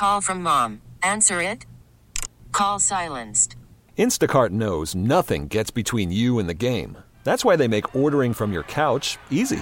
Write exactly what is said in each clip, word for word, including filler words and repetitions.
Call from mom. Answer it. Call silenced. Instacart knows nothing gets between you and the game. That's why they make ordering from your couch easy.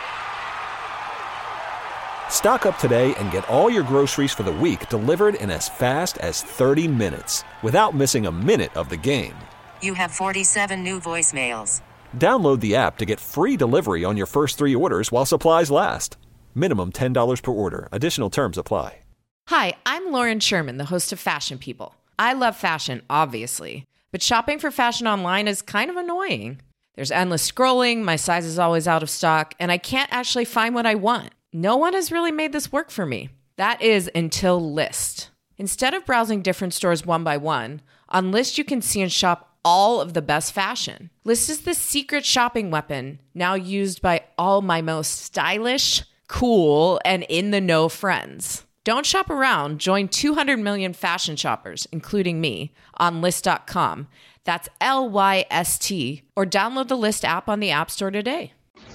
Stock up today and get all your groceries for the week delivered in as fast as thirty minutes without missing a minute of the game. You have forty-seven new voicemails. Download the app to get free delivery on your first three orders while supplies last. Minimum ten dollars per order. Additional terms apply. Hi, I'm Lauren Sherman, the host of Fashion People. I love fashion, obviously, but shopping for fashion online is kind of annoying. There's endless scrolling, my size is always out of stock, and I can't actually find what I want. No one has really made this work for me. That is until Lyst. Instead of browsing different stores one by one, on Lyst you can see and shop all of the best fashion. Lyst is the secret shopping weapon now used by all my most stylish, cool, and in-the-know friends. Don't shop around. Join two hundred million fashion shoppers, including me, on Lyst dot com. That's L Y S T. Or download the Lyst app on the App Store today.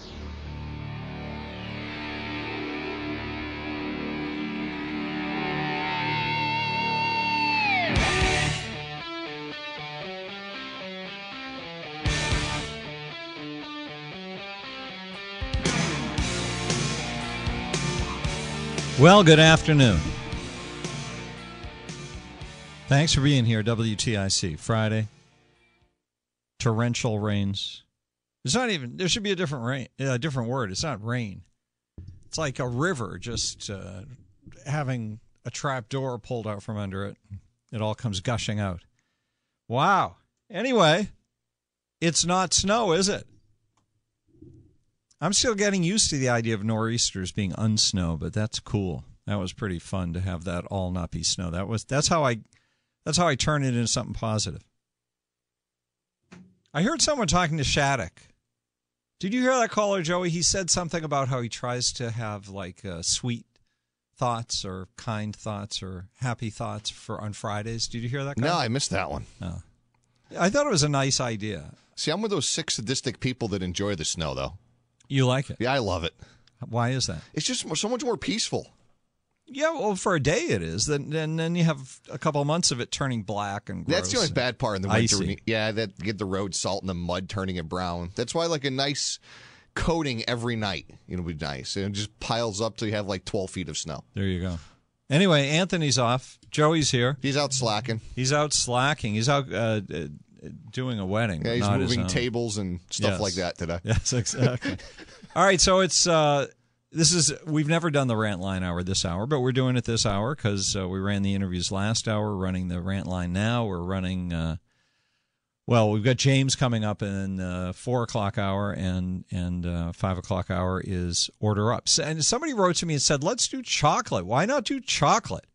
Well, good afternoon. Thanks for being here, W T I C. Friday. Torrential rains. It's not even, there should be a different rain, a different word. It's not rain. It's like a river just uh, having a trap door pulled out from under it. It all comes gushing out. Wow. Anyway, it's not snow, is it? I'm still getting used to the idea of nor'easters being unsnow, but that's cool. That was pretty fun to have that all not be snow. That was that's how I that's how I turn it into something positive. I heard someone talking to Shattuck. Did you hear that caller, Joey? He said something about how he tries to have like uh, sweet thoughts or kind thoughts or happy thoughts for on Fridays. Did you hear that guy? No, I missed that one. Oh. I thought it was a nice idea. See, I'm one of those sick, sadistic people that enjoy the snow, though. You like it? Yeah, I love it. Why is that? It's just so much more peaceful. Yeah, well, for a day it is. Then, then, then you have a couple of months of it turning black and gross. That's the only bad part in the winter. Icy. When you, yeah, that get the road salt and the mud turning it brown. That's why like a nice coating every night, you know, would be nice. And it just piles up till you have like twelve feet of snow. There you go. Anyway, Anthony's off. Joey's here. He's out slacking. He's out slacking. He's out uh, uh, doing a wedding. Yeah, he's not moving his own. tables and stuff Yes. like that today. Yes, exactly. All right, so it's uh, this is we've never done the rant line hour this hour, but we're doing it this hour because uh, we ran the interviews last hour. We're running the rant line now. We're running. Uh, well, we've got James coming up in uh, four o'clock hour, and and uh, five o'clock hour is order up. So, and somebody wrote to me and said, "Let's do chocolate. Why not do chocolate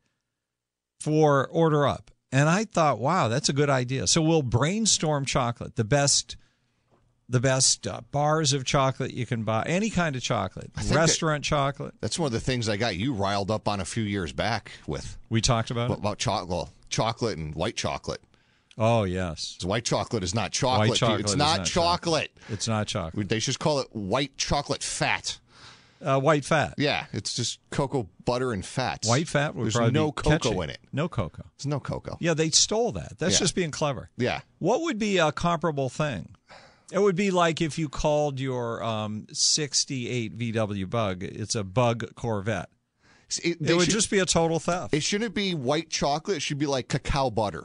for order up?" And I thought, wow, that's a good idea. So we'll brainstorm chocolate, the best. The best uh, bars of chocolate you can buy, any kind of chocolate, restaurant that, chocolate. That's one of the things I got you riled up on a few years back with. We talked about about, it? about chocolate, chocolate and white chocolate. Oh, yes. So white chocolate is not chocolate. White chocolate it's is not, not chocolate. chocolate. It's not chocolate. They should call it white chocolate fat. Uh, white fat. Yeah, it's just cocoa butter and fats. White fat would There's probably no be cocoa catchy. in it. No cocoa. There's no cocoa. Yeah, they stole that. That's Yeah. just being clever. Yeah. What would be a comparable thing? It would be like if you called your um, sixty-eight V W Bug, it's a Bug Corvette. It, It would should, just be a total theft. It shouldn't be white chocolate. It should be like cacao butter.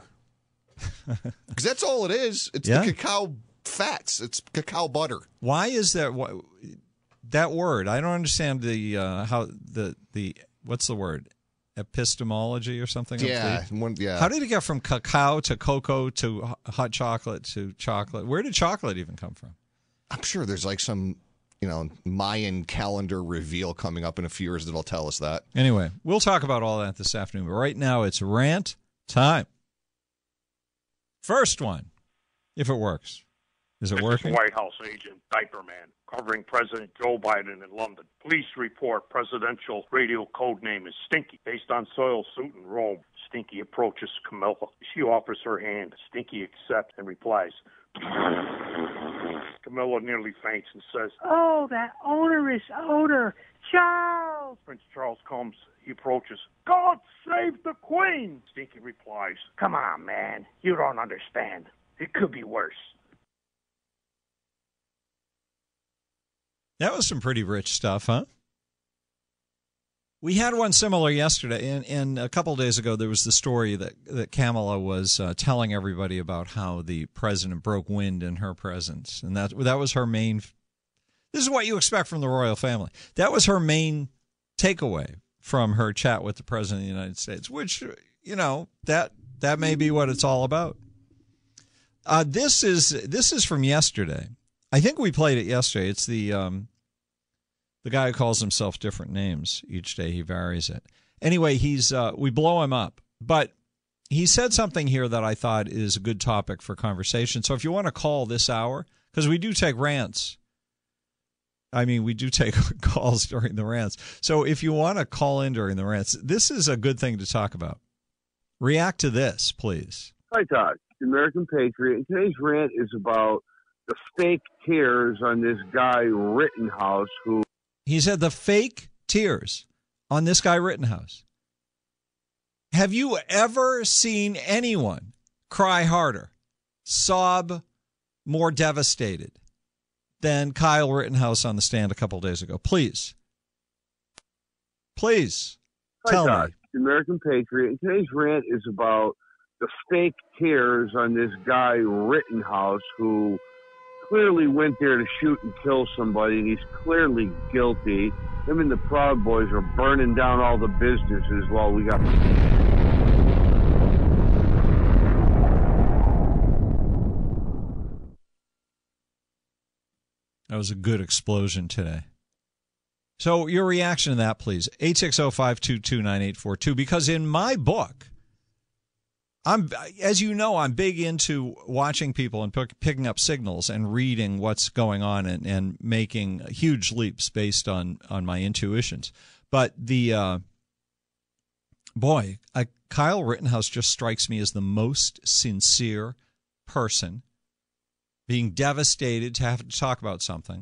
Because that's all it is. It's Yeah. the cacao fats. It's cacao butter. Why is that? What, that word? I don't understand the uh, how the the what's the word? Epistemology or something? of Yeah. the- One, yeah. How did it get from cacao to cocoa to h- hot chocolate to chocolate? Where did chocolate even come from? I'm sure there's like some, you know, Mayan calendar reveal coming up in a few years that'll tell us that. Anyway, we'll talk about all that this afternoon. But right now, it's rant time. First one, if it works. Is it This working? is White House agent Diaper Man covering President Joe Biden in London. Police report presidential radio code name is Stinky. Based on soil suit in Rome, Stinky approaches Camilla. She offers her hand. Stinky accepts and replies. Camilla nearly faints and says, "Oh, that onerous odor. Charles!" Prince Charles comes. He approaches. God save save the Queen. Stinky replies, come on, man. You don't understand. It could be worse. That was some pretty rich stuff, huh? We had one similar yesterday, and, and a couple of days ago there was the story that, that Kamala was uh, telling everybody about how the president broke wind in her presence, and that that was her main. This is what you expect from the royal family. That was her main takeaway from her chat with the president of the United States, which, you know, that that may be what it's all about. Uh, this is this is from yesterday. I think we played it yesterday. It's the um, the guy who calls himself different names each day. He varies it. Anyway, he's uh, we blow him up, but he said something here that I thought is a good topic for conversation. So if you want to call this hour, because we do take rants. I mean, we do take calls during the rants. So if you want to call in during the rants, this is a good thing to talk about. React to this, please. Hi, Todd. American Patriot. And today's rant is about the fake tears on this guy Rittenhouse, who he said the fake tears on this guy Rittenhouse. Have you ever seen anyone cry harder, sob more devastated than Kyle Rittenhouse on the stand a couple days ago? Please, please tell Hi, Todd. me. American Patriot. And today's rant is about the fake tears on this guy Rittenhouse, who clearly went there to shoot and kill somebody, and he's clearly guilty. Him and the Proud Boys are burning down all the businesses while we got... That was a good explosion today. So your reaction to that, please. eight six zero, five two two, nine eight four two. Because in my book, I'm, as you know, I'm big into watching people and pick, picking up signals and reading what's going on and, and making huge leaps based on, on my intuitions. But the, uh, boy, uh, Kyle Rittenhouse just strikes me as the most sincere person being devastated to have to talk about something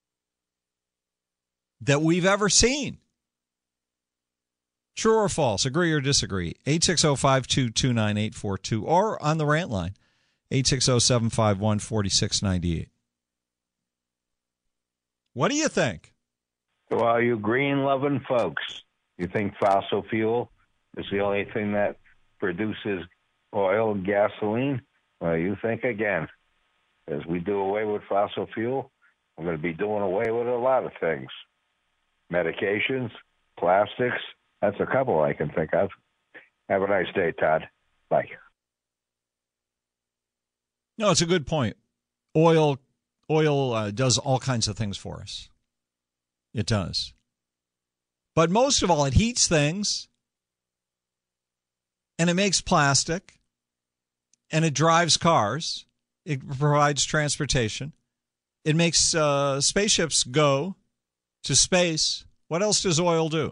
that we've ever seen. True or false? Agree or disagree? eight six zero, five two two, nine eight four two or on the rant line, eight six zero, seven five one, four six nine eight. What do you think? To all you green-loving folks, you think fossil fuel is the only thing that produces oil and gasoline? Well, you think again. As we do away with fossil fuel, we're going to be doing away with a lot of things. Medications, plastics, that's a couple I can think of. Have a nice day, Todd. Bye. No, it's a good point. Oil, oil uh, does all kinds of things for us. It does. But most of all, it heats things, and it makes plastic, and it drives cars. It provides transportation. It makes uh, spaceships go to space. What else does oil do?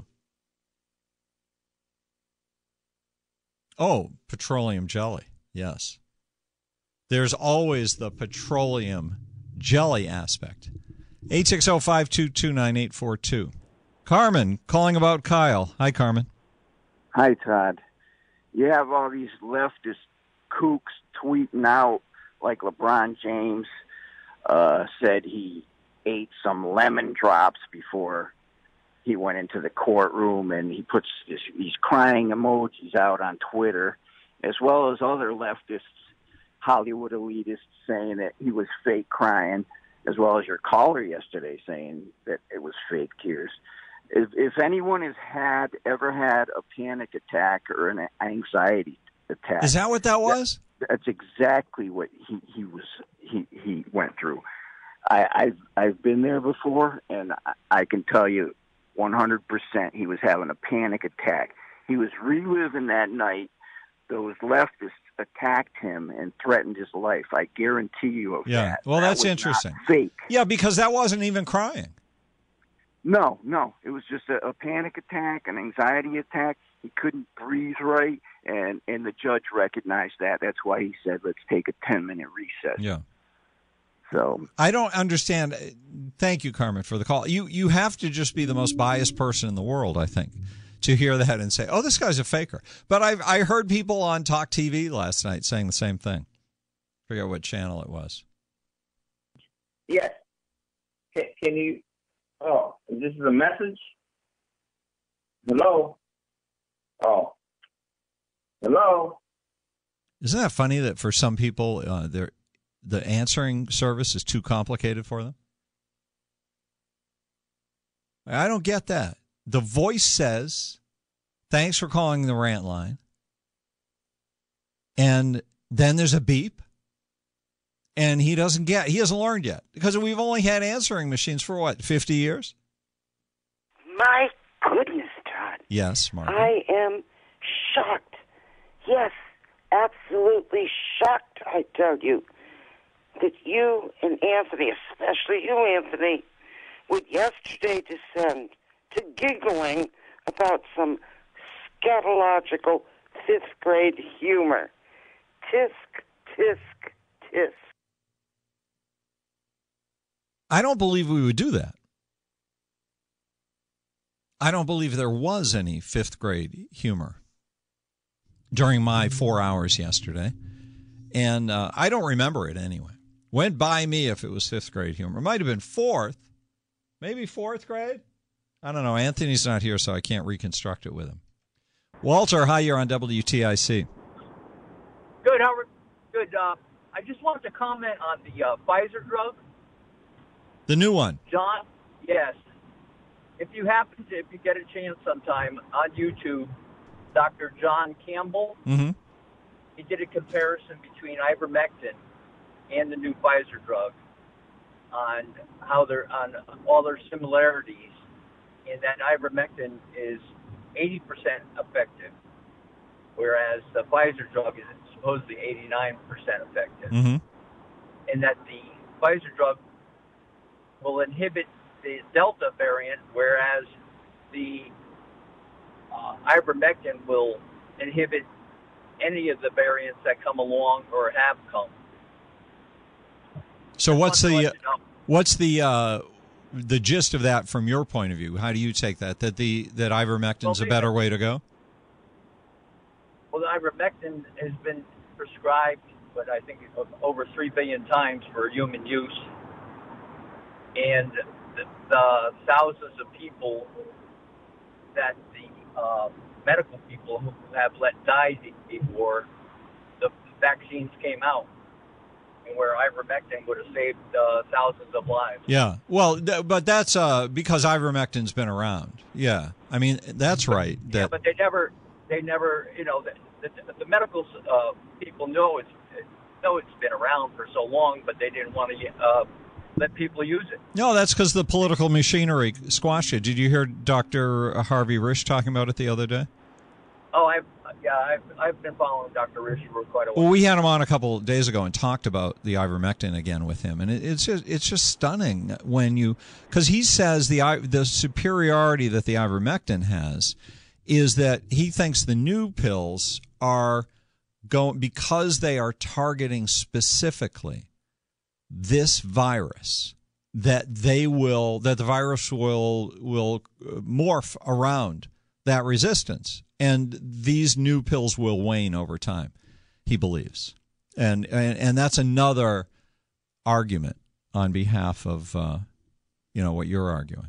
Oh, petroleum jelly. Yes. There's always the petroleum jelly aspect. eight six zero, five two two, nine eight four two. Carmen, calling about Kyle. Hi, Carmen. Hi, Todd. You have all these leftist kooks tweeting out like LeBron James uh, said he ate some lemon drops before he went into the courtroom, and he puts this, these crying emojis out on Twitter, as well as other leftists, Hollywood elitists, saying that he was fake crying, as well as your caller yesterday saying that it was fake tears. If, if anyone has had ever had a panic attack or an anxiety attack, is that what that was? That, that's exactly what he, he was. He, he went through. I, I've I've been there before, and I, I can tell you, one hundred percent, he was having a panic attack. He was reliving that night. Those leftists attacked him and threatened his life. I guarantee you of yeah. that. Well, that that's was interesting. Not fake. Yeah, because that wasn't even crying. No, no. It was just a, a panic attack, an anxiety attack. He couldn't breathe right, and, and the judge recognized that. That's why he said, let's take a ten-minute recess. Yeah. So I don't understand. Thank you, Carmen, for the call. You you have to just be the most biased person in the world, I think, to hear that and say, oh, this guy's a faker. But I I heard people on Talk T V last night saying the same thing. I forget what channel it was. Yes. Can, can you? Oh, this is a message? Hello? Oh. Hello? Isn't that funny that for some people, uh, the answering service is too complicated for them? I don't get that. The voice says, thanks for calling the rant line. And then there's a beep. And he doesn't get, he hasn't learned yet. Because we've only had answering machines for what, fifty years? My goodness, Todd. Yes, Mark. I am shocked. Yes, absolutely shocked, I tell you, that you and Anthony, especially you, Anthony, would yesterday descend to giggling about some scatological fifth grade humor. Tisk, tisk, tisk. I don't believe we would do that. I don't believe there was any fifth grade humor during my four hours yesterday. And uh, I don't remember it anyway. Went by me if it was fifth grade humor. It might have been fourth. Maybe fourth grade? I don't know. Anthony's not here, so I can't reconstruct it with him. Walter, hi, you're on W T I C. Good, Howard. Good. Uh, I just wanted to comment on the uh, Pfizer drug. The new one. John, yes. If you happen to, if you get a chance sometime on YouTube, Doctor John Campbell, mm-hmm. he did a comparison between ivermectin and the new Pfizer drug on how they're on all their similarities, and that ivermectin is eighty percent effective, whereas the Pfizer drug is supposedly eighty-nine percent effective, mm-hmm. and that the Pfizer drug will inhibit the Delta variant, whereas the uh, ivermectin will inhibit any of the variants that come along or have come. So what's the what's the uh, the gist of that from your point of view? How do you take that? That the that ivermectin's well, a better way to go? Well, the ivermectin has been prescribed, but I think over three billion times for human use, and the, the thousands of people that the uh, medical people who have let die before the vaccines came out, and where ivermectin would have saved uh, thousands of lives. Yeah, well, th- but that's uh, because ivermectin's been around. Yeah, I mean that's right. That yeah, but they never, they never, you know, the, the, the medical uh, people know it's know it's been around for so long, but they didn't want to uh, let people use it. No, that's because the political machinery squashed it. Did you hear Doctor Harvey Risch talking about it the other day? Oh, I've yeah, I've I've been following Doctor Risch for quite a while. Well, we had him on a couple of days ago and talked about the ivermectin again with him, and it, it's just it's just stunning when you because he says the the superiority that the ivermectin has is that he thinks the new pills are going because they are targeting specifically this virus, that they will that the virus will will morph around that resistance, and these new pills will wane over time, he believes. And and, and that's another argument on behalf of uh, you know what you're arguing.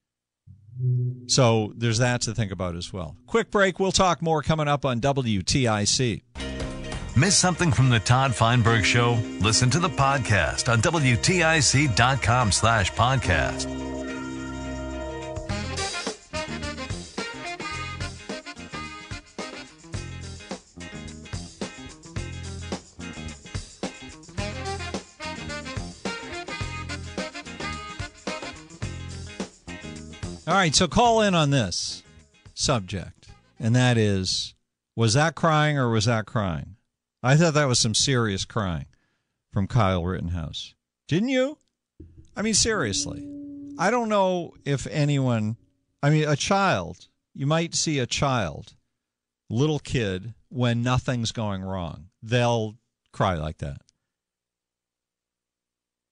So there's that to think about as well. Quick break. We'll talk more coming up on W T I C. Miss something from the Todd Feinberg Show? Listen to the podcast on W T I C dot com slash podcast. All right, so call in on this subject, and that is, was that crying or was that crying? I thought that was some serious crying from Kyle Rittenhouse. Didn't you? I mean, seriously. I don't know if anyone, I mean, a child, you might see a child, little kid, when nothing's going wrong. They'll cry like that.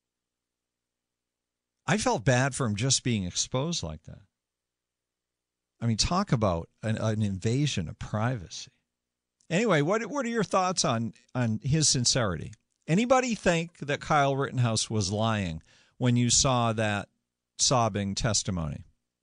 I felt bad for him just being exposed like that. I mean, talk about an, an invasion of privacy. Anyway, what what are your thoughts on, on his sincerity? Anybody think that Kyle Rittenhouse was lying when you saw that sobbing testimony?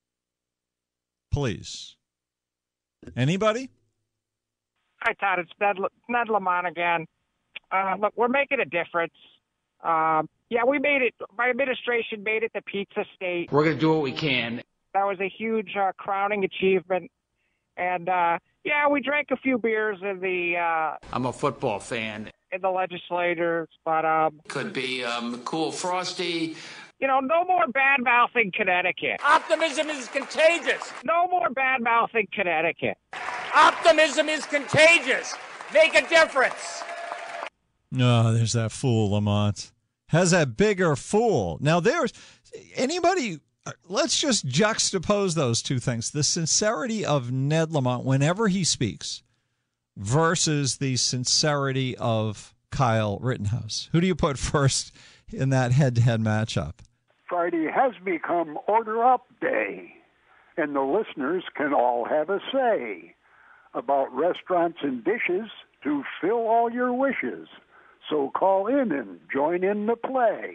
Please. Anybody? Hi, Todd. It's Ned, Ned Lamont again. Uh, look, we're making a difference. Um, yeah, we made it. My administration made it the pizza state. We're going to do what we can. That was a huge uh, crowning achievement. And, uh, yeah, we drank a few beers in the uh, I'm a football fan. in the legislators, but um, Could be um, cool, frosty. you know, no more bad mouthing Connecticut. Optimism is contagious. No more bad mouthing Connecticut. Optimism is contagious. Make a difference. No, there's that fool, Lamont. Has that bigger fool. Now, there's anybody, let's just juxtapose those two things. The sincerity of Ned Lamont whenever he speaks versus the sincerity of Kyle Rittenhouse. Who do you put first in that head-to-head matchup? Friday has become Order Up Day, and the listeners can all have a say about restaurants and dishes to fill all your wishes. So call in and join in the play.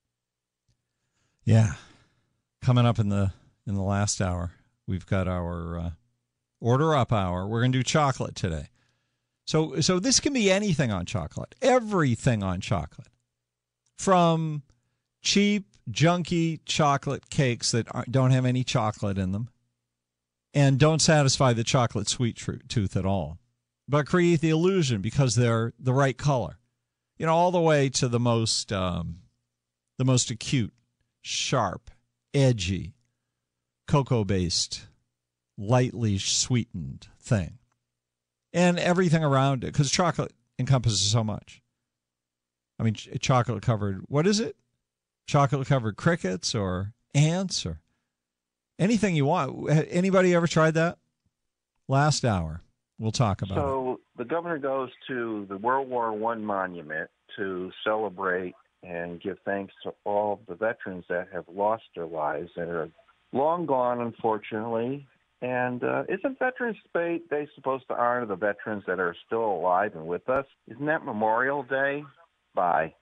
Yeah. Coming up in the in the last hour, we've got our uh, Order Up hour. We're going to do chocolate today. So so this can be anything on chocolate, everything on chocolate, from cheap, junky chocolate cakes that aren't, don't have any chocolate in them and don't satisfy the chocolate sweet tooth at all, but create the illusion because they're the right color. You know, all the way to the most um, the most acute, sharp, edgy, cocoa-based, lightly sweetened thing. And everything around it, because chocolate encompasses so much. I mean, ch- chocolate-covered, what is it? Chocolate-covered crickets or ants or anything you want. Anybody ever tried that? Last hour, we'll talk about it. So the governor goes to the World War One monument to celebrate and give thanks to all of the veterans that have lost their lives and are long gone, unfortunately. And uh, isn't Veterans Day supposed to honor the veterans that are still alive and with us? Isn't that Memorial Day? Bye.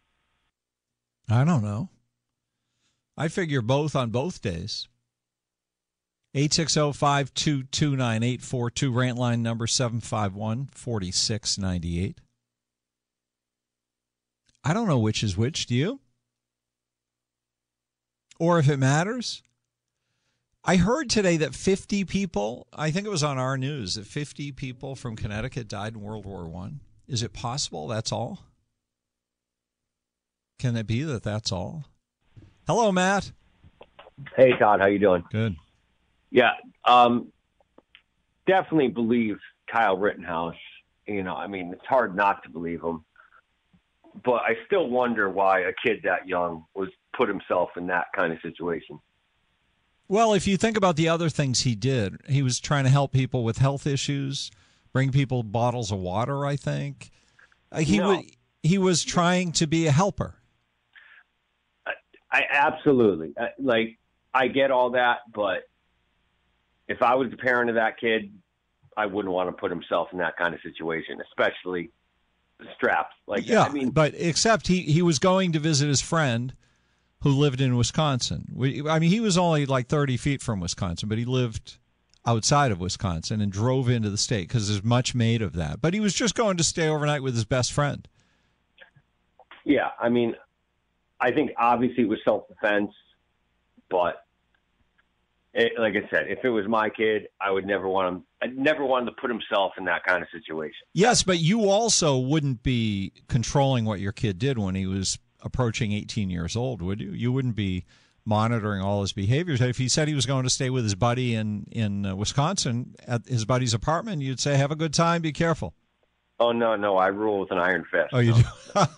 I don't know. I figure both on both days. eight six zero, five two two, nine eight four two, rant line number seven five one, four six nine eight. I don't know which is which, do you? Or if it matters? I heard today that fifty people, I think it was on our news, that fifty people from Connecticut died in World War One. Is it possible that's all? Can it be that that's all? Hello, Matt. Hey, Todd. How you doing? Good. Yeah, um, definitely believe Kyle Rittenhouse. You know, I mean, it's hard not to believe him. But I still wonder why a kid that young was put himself in that kind of situation. Well, if you think about the other things he did, he was trying to help people with health issues, bring people bottles of water, I think. Uh, he, No. wa- he was trying to be a helper. I, I absolutely I, like. I get all that, but if I was the parent of that kid, I wouldn't want to put himself in that kind of situation, especially strapped. Like, Yeah, I mean, but except he, he was going to visit his friend who lived in Wisconsin. We, I mean, he was only like thirty feet from Wisconsin, but he lived outside of Wisconsin and drove into the state because there's much made of that. But he was just going to stay overnight with his best friend. yeah, I mean, I think obviously it was self-defense, but it, like I said, if it was my kid, I would never want him. I'd never want him to put himself in that kind of situation. Yes, but you also wouldn't be controlling what your kid did when he was approaching eighteen years old, would you? You wouldn't be monitoring all his behaviors. If he said he was going to stay with his buddy in, in uh, Wisconsin at his buddy's apartment, you'd say, have a good time, be careful. Oh, no, no, I rule with an iron fist. Oh, you do?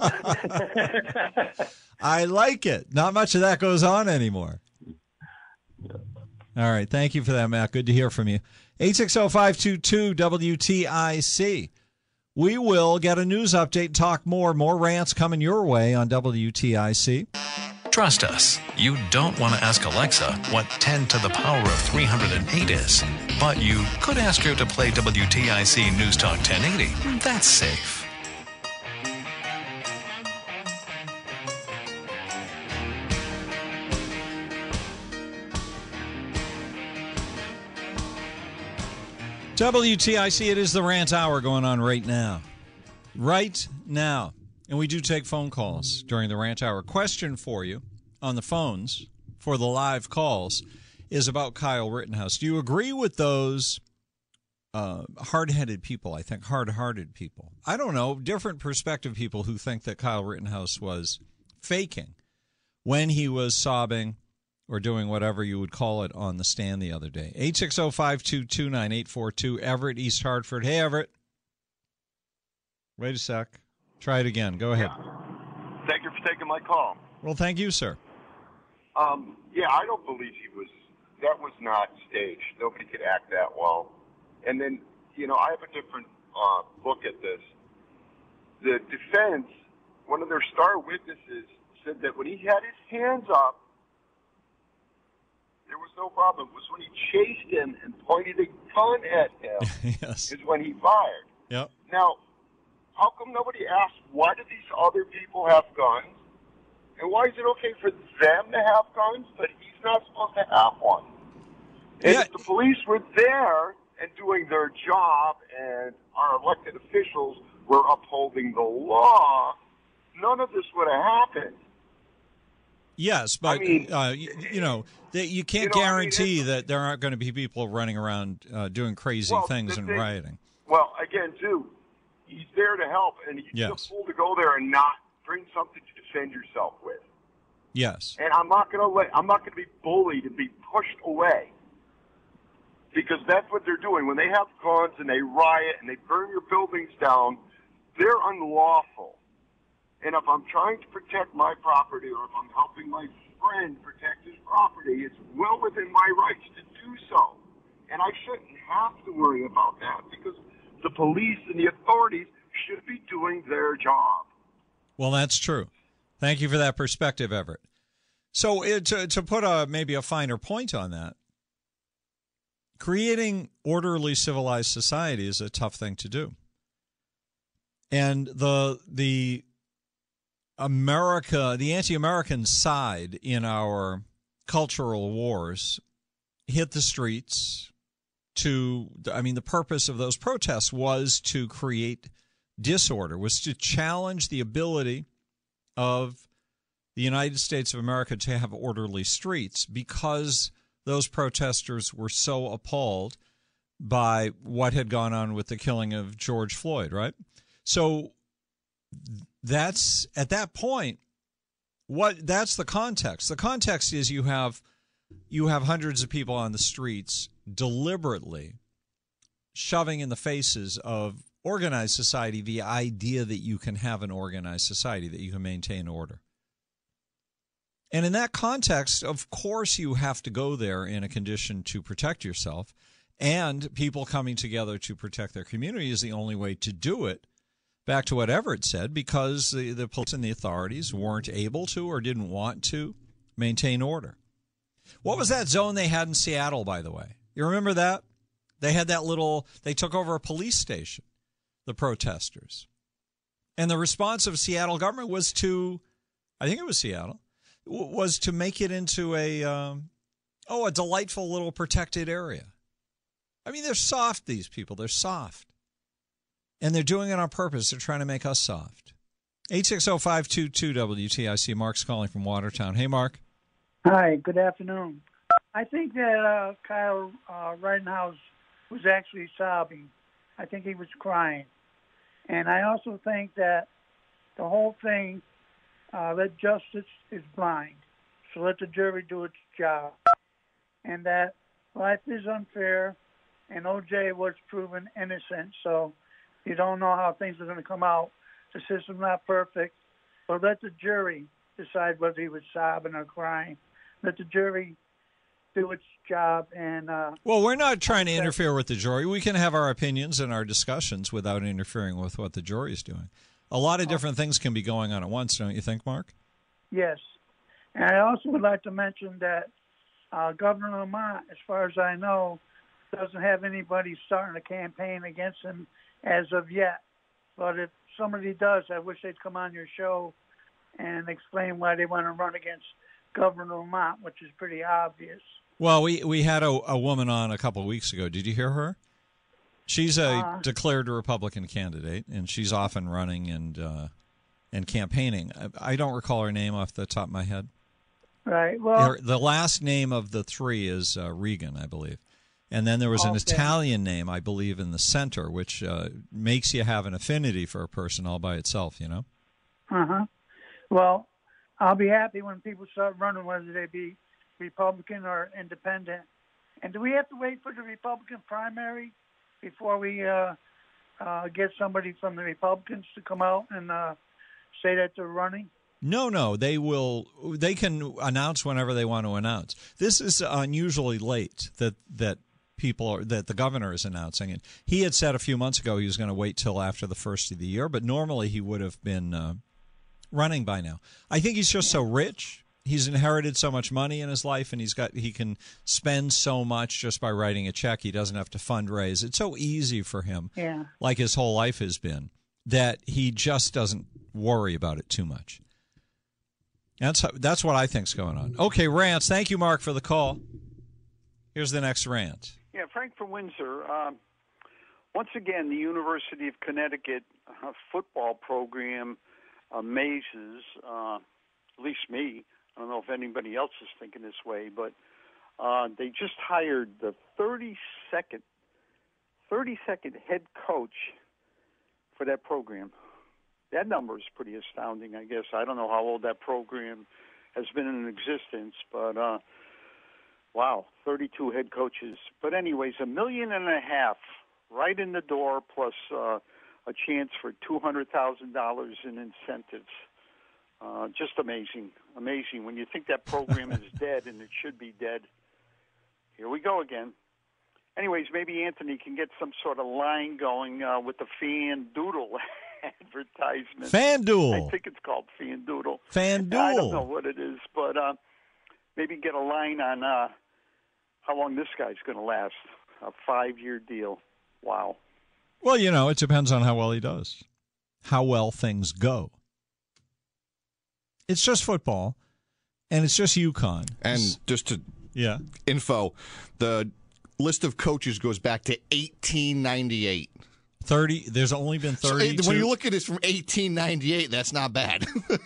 I like it. Not much of that goes on anymore. All right. Thank you for that, Matt. Good to hear from you. eight six zero, five two two, W T I C. We will get a news update and talk more. More rants coming your way on W T I C. Trust us, you don't want to ask Alexa what ten to the power of three hundred eight is. But you could ask her to play W T I C News Talk ten eighty. That's safe. W T I C, it is the Rant Hour going on right now. Right now. And we do take phone calls during the Rant Hour. Question for you on the phones for the live calls is about Kyle Rittenhouse. Do you agree with those uh, hard-headed people, I think, hard-hearted people? I don't know, different perspective people who think that Kyle Rittenhouse was faking when he was sobbing or doing whatever you would call it on the stand the other day. eight six zero, five two two, nine eight four two, Everett, East Hartford. Hey, Everett. Wait a sec. Try it again. Go ahead. Yeah. Thank you for taking my call. Well, thank you, sir. Um, yeah, I don't believe he was, that was not staged. Nobody could act that well. And then, you know, I have a different uh, look at this. The defense, one of their star witnesses, said that when he had his hands up, there was no problem. It was when he chased him and pointed a gun at him yes. is when he fired. Yep. Now, how come nobody asked, why do these other people have guns? And why is it okay for them to have guns, but he's not supposed to have one? And yeah. if the police were there and doing their job and our elected officials were upholding the law, none of this would have happened. Yes, but, I mean, uh, you, you know, they, you can't you know, guarantee I mean, that there aren't going to be people running around uh, doing crazy well, things and thing, rioting. Well, again, too, he's there to help, and he's yes. a fool to go there and not bring something to defend yourself with. Yes. And I'm not going to let, I'm not going to be bullied and be pushed away, because that's what they're doing. When they have guns and they riot and they burn your buildings down, they're unlawful. And if I'm trying to protect my property, or if I'm helping my friend protect his property, it's well within my rights to do so. And I shouldn't have to worry about that, because the police and the authorities should be doing their job. Well, that's true. Thank you for that perspective, Everett. So it, to, to put a maybe a finer point on that, creating orderly, civilized society is a tough thing to do. And the the America, the anti-American side in our cultural wars hit the streets to, I mean, the purpose of those protests was to create disorder, was to challenge the ability of the United States of America to have orderly streets, because those protesters were so appalled by what had gone on with the killing of George Floyd, right? So that's, at that point, what that's the context. The context is you have you have hundreds of people on the streets deliberately shoving in the faces of organized society the idea that you can have an organized society, that you can maintain order. And in that context, of course, you have to go there in a condition to protect yourself, and people coming together to protect their community is the only way to do it. Back to what Everett said, because the, the police and the authorities weren't able to or didn't want to maintain order. What was that zone they had in Seattle, by the way? You remember that? They had that little, they took over a police station, the protesters. And the response of Seattle government was to, I think it was Seattle, was to make it into a, um, oh, a delightful little protected area. I mean, they're soft, these people. They're soft. And they're doing it on purpose. They're trying to make us soft. eight six zero, five two two, W T I C. Mark's calling from Watertown. Hey, Mark. Hi, good afternoon. I think that uh, Kyle uh, Rittenhouse was actually sobbing. I think he was crying. And I also think that the whole thing, uh, that justice is blind. So let the jury do its job. And that life is unfair, and O J was proven innocent. So you don't know how things are going to come out. The system's not perfect. So let the jury decide whether he was sobbing or crying. Let the jury do its job. And uh, well, we're not trying to interfere with the jury. We can have our opinions and our discussions without interfering with what the jury is doing. A lot of different things can be going on at once, don't you think, Mark? Yes. And I also would like to mention that uh, Governor Lamont, as far as I know, doesn't have anybody starting a campaign against him as of yet. But if somebody does, I wish they'd come on your show and explain why they want to run against Governor Lamont, which is pretty obvious. Well, we, we had a, a woman on a couple of weeks ago. Did you hear her? She's a Uh, declared Republican candidate, and she's often running and uh, and campaigning. I, I don't recall her name off the top of my head. Right. Well, Her- the last name of the three is uh, Regan, I believe. And then there was an Okay. Italian name, I believe, in the center, which uh, makes you have an affinity for a person all by itself, you know? Uh-huh. Well, I'll be happy when people start running, whether they be Republican or independent. And do we have to wait for the Republican primary before we uh, uh, get somebody from the Republicans to come out and uh, say that they're running? No, no, they will. They can announce whenever they want to announce. This is unusually late that that people are, that the governor is announcing it. He had said a few months ago he was going to wait till after the first of the year, but normally he would have been uh, running by now. I think he's just so rich. He's inherited so much money in his life, and he's got he can spend so much just by writing a check. He doesn't have to fundraise. It's so easy for him, Yeah. like his whole life has been, that he just doesn't worry about it too much. That's that's what I think's going on. Okay, rants. Thank you, Mark, for the call. Here's the next rant. Yeah, Frank from Windsor. Um, once again, the University of Connecticut uh, football program amazes, uh, at least me. I don't know if anybody else is thinking this way, but uh, they just hired the thirty-second, thirty-second head coach for that program. That number is pretty astounding, I guess. I don't know how old that program has been in existence, but uh, wow, thirty-two head coaches. But anyways, a million and a half right in the door, plus uh, a chance for two hundred thousand dollars in incentives. Uh, just amazing, amazing. When you think that program is dead, and it should be dead, here we go again. Anyways, maybe Anthony can get some sort of line going uh, with the Fan Doodle advertisement. FanDuel. I think it's called Fan Doodle. FanDuel. I don't know what it is, but uh, maybe get a line on uh, how long this guy's going to last. A five-year deal. Wow. Well, you know, it depends on how well he does, how well things go. It's just football, and it's just UConn. And just to yeah info, the list of coaches goes back to eighteen ninety-eight. thirty. There's only been thirty. So, when you look at it from eighteen ninety-eight, that's not bad.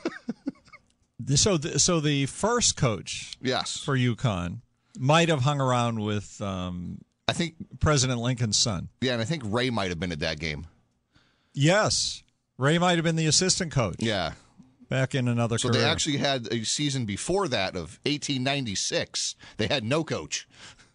so, the, so the first coach, yes, for UConn might have hung around with, um, I think, President Lincoln's son. Yeah, and I think Ray might have been at that game. Yes, Ray might have been the assistant coach. Yeah. Back in another so career. they actually had a season before that of eighteen ninety-six. They had no coach.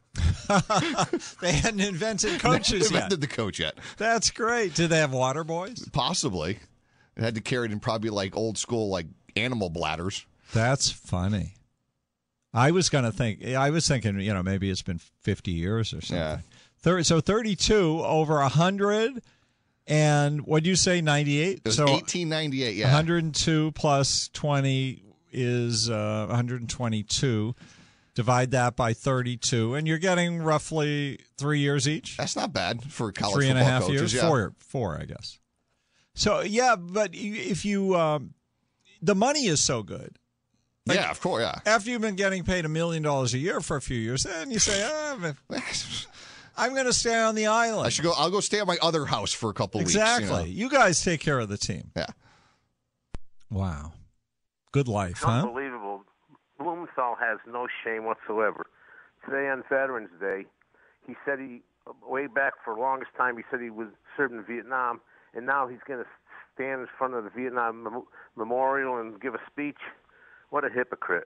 They hadn't invented coaches they yet. invented the coach yet. That's great. Did they have water boys? Possibly. They had to carry it in probably like old school like animal bladders. That's funny. I was going to think, I was thinking, you know, maybe it's been fifty years or something. Yeah. thirty, so thirty-two over one hundred. And what did you say, ninety-eight? It was so eighteen ninety-eight, yeah. one hundred two plus twenty is uh, one hundred twenty-two. Divide that by thirty-two, and you're getting roughly three years each. That's not bad for college Three and a football half coaches, years, yeah. four, four, I guess. So yeah, but if you, um, the money is so good. Like, yeah, of course, yeah. After you've been getting paid a million dollars a year for a few years, then you say, ah, I'm going to stay on the island. I should go. I'll go stay at my other house for a couple exactly. weeks. Exactly. You, know? You guys take care of the team. Yeah. Wow. Good life, It's huh? unbelievable. Blumenthal has no shame whatsoever. Today on Veterans Day, he said he, way back for the longest time, he said he was served in Vietnam, and now he's going to stand in front of the Vietnam Mem- Memorial and give a speech. What a hypocrite.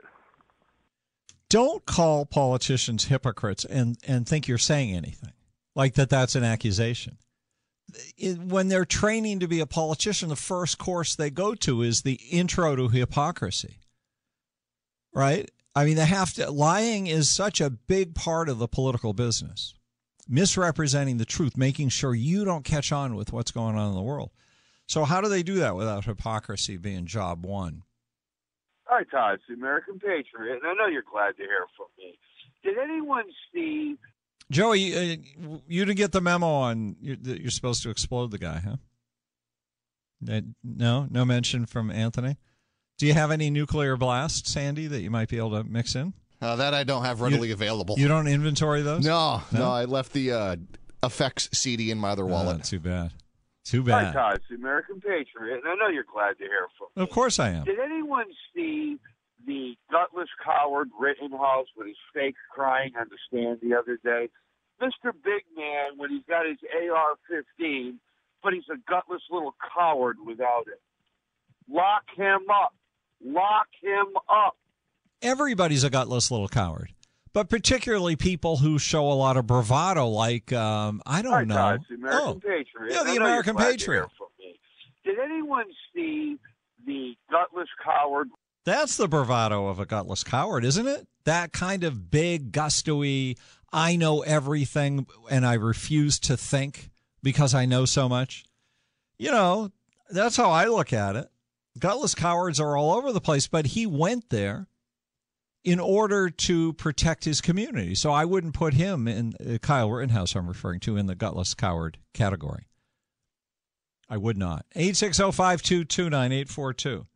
Don't call politicians hypocrites and, and think you're saying anything, like that that's an accusation. It, when they're training to be a politician, the first course they go to is the intro to hypocrisy, right? I mean, they have to, lying is such a big part of the political business. Misrepresenting the truth, making sure you don't catch on with what's going on in the world. So how do they do that without hypocrisy being job one? Hi, Todd. It's the American Patriot, and I know you're glad to hear from me. Did anyone see... Joey, uh, you didn't get the memo on you're, that you're supposed to explode the guy, huh? That, no? No mention from Anthony? Do you have any nuclear blasts, Sandy, that you might be able to mix in? Uh, that I don't have readily you, available. You don't inventory those? No, no, no. I left the uh, effects C D in my other wallet. Oh, too bad. Too Hi, bad. Todd. It's the American Patriot, and I know you're glad to hear from me. Of course I am. Did anyone see the gutless coward Rittenhouse with his fake crying on the stand the other day? Mister Big Man, when he's got his A R fifteen, but he's a gutless little coward without it. Lock him up. Lock him up. Everybody's a gutless little coward, but particularly people who show a lot of bravado, like, um, I don't Hi, know. Todd, it's the American oh, Patriot. yeah, the I know American you're glad to Patriot. hear from me. Did anyone see the gutless coward? That's the bravado of a gutless coward, isn't it? That kind of big, gusto-y, I know everything and I refuse to think because I know so much. You know, that's how I look at it. Gutless cowards are all over the place, but he went there in order to protect his community. So I wouldn't put him in, uh, Kyle Rittenhouse I'm referring to, in the gutless coward category. I would not. eight six zero, five two two, nine eight four two.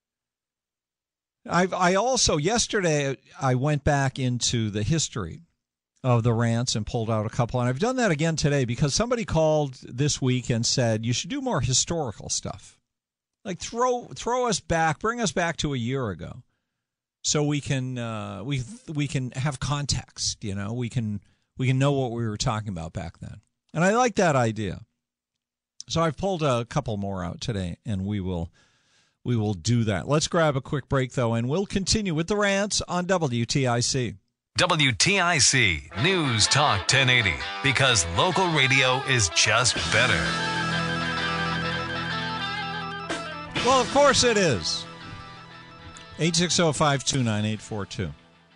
I've, I also, yesterday, I went back into the history of the rants and pulled out a couple. And I've done that again today because somebody called this week and said, you should do more historical stuff. Like throw throw us back, bring us back to a year ago, so we can uh, we we can have context. You know, we can we can know what we were talking about back then. And I like that idea. So I've pulled a couple more out today, and we will we will do that. Let's grab a quick break though, and we'll continue with the rants on W T I C. W T I C News Talk ten eighty, because local radio is just better. Well, of course it is. eight six zero, five two nine, eight four two.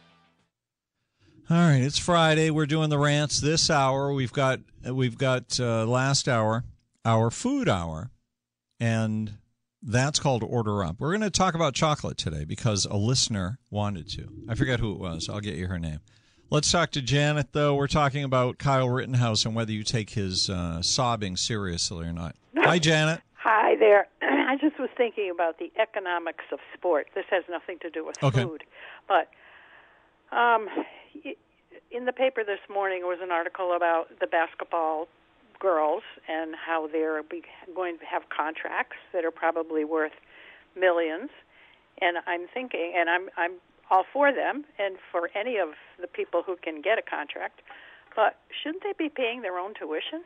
All right, it's Friday. We're doing the rants this hour. We've got we've got uh, last hour, our food hour, and that's called Order Up. We're going to talk about chocolate today because a listener wanted to. I forget who it was. I'll get you her name. Let's talk to Janet, though. We're talking about Kyle Rittenhouse and whether you take his uh, sobbing seriously or not. Hi, Janet. Hi there. I just was thinking about the economics of sport. This has nothing to do with okay. food. But um, in the paper this morning was an article about the basketball girls and how they're going to have contracts that are probably worth millions. And I'm thinking, and I'm I'm all for them and for any of the people who can get a contract, but shouldn't they be paying their own tuition?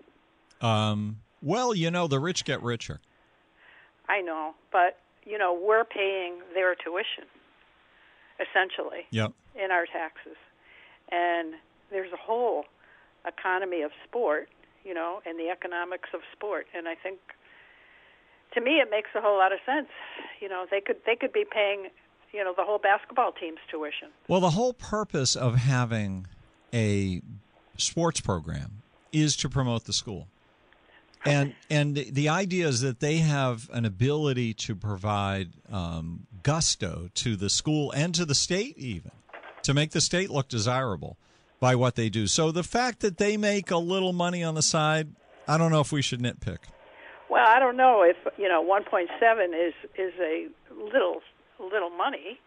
Um. Well, you know, the rich get richer. I know, but, you know, we're paying their tuition, essentially, yep. in our taxes. And there's a whole economy of sport, you know, and the economics of sport. And I think, to me, it makes a whole lot of sense. You know, they could they could be paying, you know, the whole basketball team's tuition. Well, the whole purpose of having a sports program is to promote the school. And and the idea is that they have an ability to provide um, gusto to the school and to the state even, to make the state look desirable by what they do. So the fact that they make a little money on the side, I don't know if we should nitpick. Well, I don't know if, you know, one point seven is, is a little little money.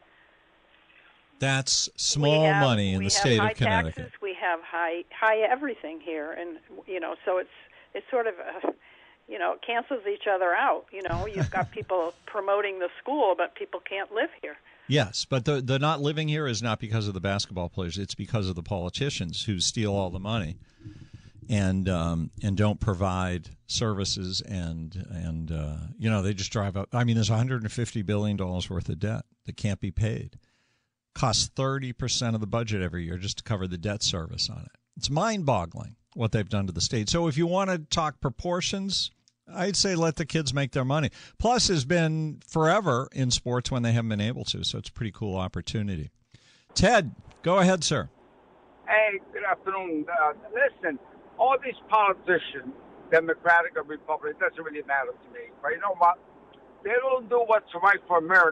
That's small have, money in the state of Connecticut. Taxes, we have high high everything here, and, you know, so it's It's sort of, uh, you know, it cancels each other out. You know, you've got people promoting the school, but people can't live here. Yes, but the the not living here is not because of the basketball players. It's because of the politicians who steal all the money and um, and don't provide services and and uh, you know, they just drive up. I mean, there's one hundred fifty billion dollars worth of debt that can't be paid. Costs thirty percent of the budget every year just to cover the debt service on it. It's mind-boggling what they've done to the state. So if you want to talk proportions, I'd say let the kids make their money. Plus has been forever in sports when they haven't been able to, so it's a pretty cool opportunity. Ted, go ahead, sir. Hey, good afternoon. Uh, listen, all these politicians, Democratic or Republican, it doesn't really matter to me. But you know what? They don't do what's right for America.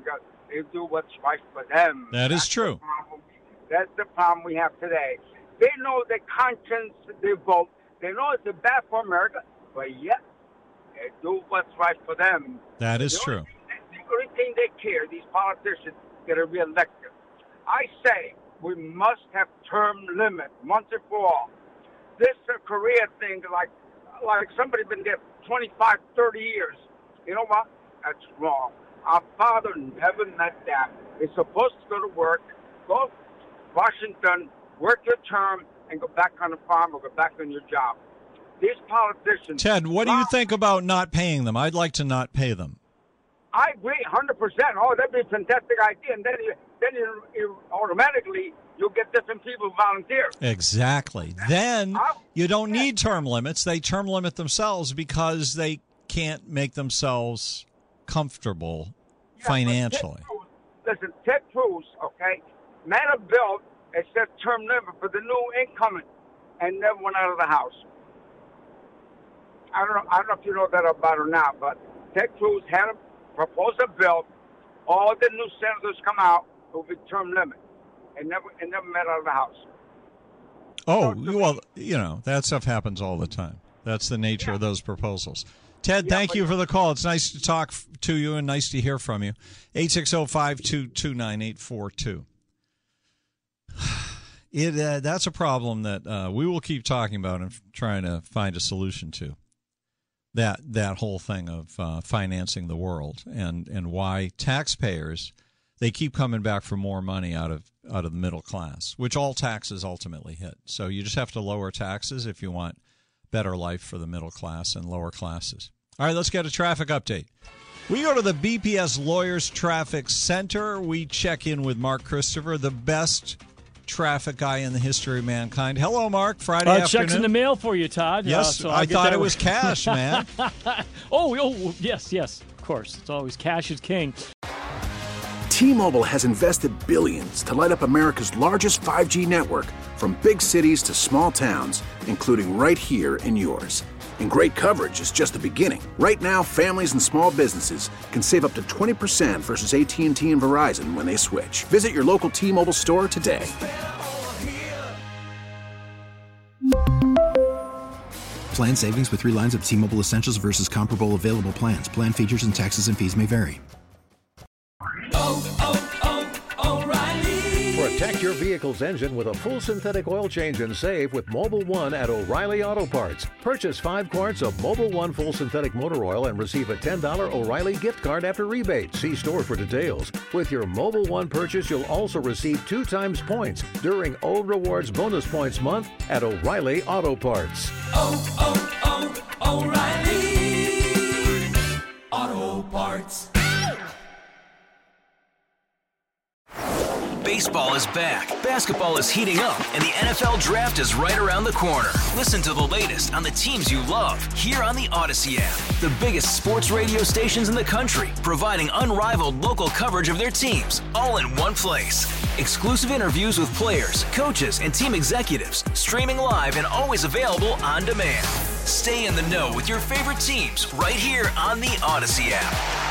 They do what's right for them. That is That's true. the problem. That's the problem we have today. They know their conscience, they vote. They know it's bad for America, but yet they do what's right for them. That is the true. Only thing, the only thing they care, these politicians that are reelected. I say we must have term limit once and for all. This uh, Korea thing, like like somebody been there twenty-five, thirty years. You know what? That's wrong. Our father never meant that. They're supposed to go to work, go to Washington, work your term, and go back on the farm or go back on your job. These politicians. Ted, what do you think about not paying them? I'd like to not pay them. I agree, one hundred percent. Oh, that'd be a fantastic idea. And then, you, then you, you automatically you'll get different people volunteer. Exactly. Then you don't need term limits. They term limit themselves because they can't make themselves comfortable Yeah, financially. Ted Cruz, listen, Ted Cruz, okay, made a bill that said term limit for the new incoming and never went out of the House. I don't know, I don't know if you know that about or not, but Ted Cruz had a, proposed a bill. All the new senators come out will be term limit and never and never met out of the House. Oh, well, you know, that stuff happens all the time. That's the nature of those proposals. Ted, Yeah, thank but- you for the call. It's nice to talk f- to you and nice to hear from you. eight six zero, five two two, nine eight four two. It uh, that's a problem that uh, we will keep talking about and f- trying to find a solution to. That that whole thing of uh, financing the world and, and why taxpayers, they keep coming back for more money out of out of the middle class, which all taxes ultimately hit. So you just have to lower taxes if you want better life for the middle class and lower classes. All right, let's get a traffic update. We go to the B P S Lawyers Traffic Center. We check in with Mark Christopher, the best traffic guy in the history of mankind. Hello, Mark. Friday Uh, afternoon. checks in the mail for you, Todd. Yes, Uh, so I I'll get thought that it one. was cash, man. oh, oh, yes, yes, of course. It's always cash is king. T-Mobile has invested billions to light up America's largest five G network, from big cities to small towns, including right here in yours. And great coverage is just the beginning. Right now, families and small businesses can save up to twenty percent versus A T and T and Verizon when they switch. Visit your local T-Mobile store today. Plan savings with three lines of T-Mobile Essentials versus comparable available plans. Plan features and taxes and fees may vary. Protect your vehicle's engine with a full synthetic oil change and save with Mobile One at O'Reilly Auto Parts. Purchase five quarts of Mobile One full synthetic motor oil and receive a ten dollars O'Reilly gift card after rebate. See store for details. With your Mobile One purchase, you'll also receive two times points during O Rewards Bonus Points Month at O'Reilly Auto Parts. Oh, oh, oh, O'Reilly Auto Parts. Baseball is back, basketball is heating up, and the N F L Draft is right around the corner. Listen to the latest on the teams you love here on the Odyssey app. The biggest sports radio stations in the country, providing unrivaled local coverage of their teams, all in one place. Exclusive interviews with players, coaches, and team executives, streaming live and always available on demand. Stay in the know with your favorite teams right here on the Odyssey app.